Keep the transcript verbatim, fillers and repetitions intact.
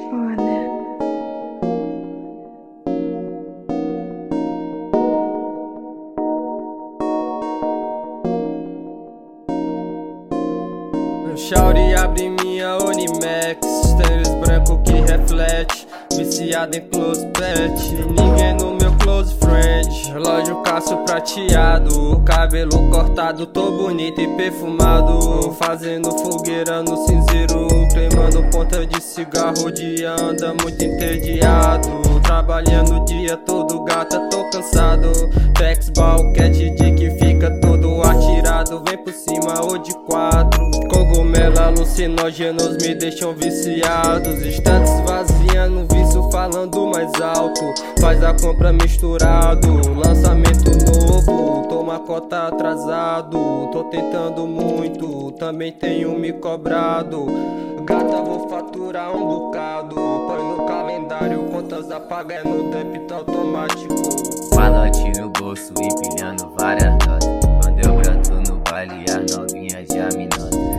foda. Shawty abre minha Onimax, tênis branco que reflete, viciado em close pet, ninguém no meu close friend. Relógio Cássio prateado, cabelo cortado, tô bonito e perfumado, fazendo fogueira no cinzeiro, queimando ponta de cigarro, o dia anda muito entediado, trabalhando o dia todo, gata, tô cansado. Pex, ball, cat, dick, fica todo atirado, vem por cima ou de quatro. Cogumelo alucinógenos me deixam viciados, estantes vaziando, vício falando mais alto. Faz a compra misturado, lançamento novo, toma cota atrasado. Tô tentando muito, também tenho me cobrado. Gata, vou faturar um bocado, põe no calendário, contas apaga no débito automático. Malote no bolso, empilhando várias notas. Quando eu canto no baile, as novinhas já me notam.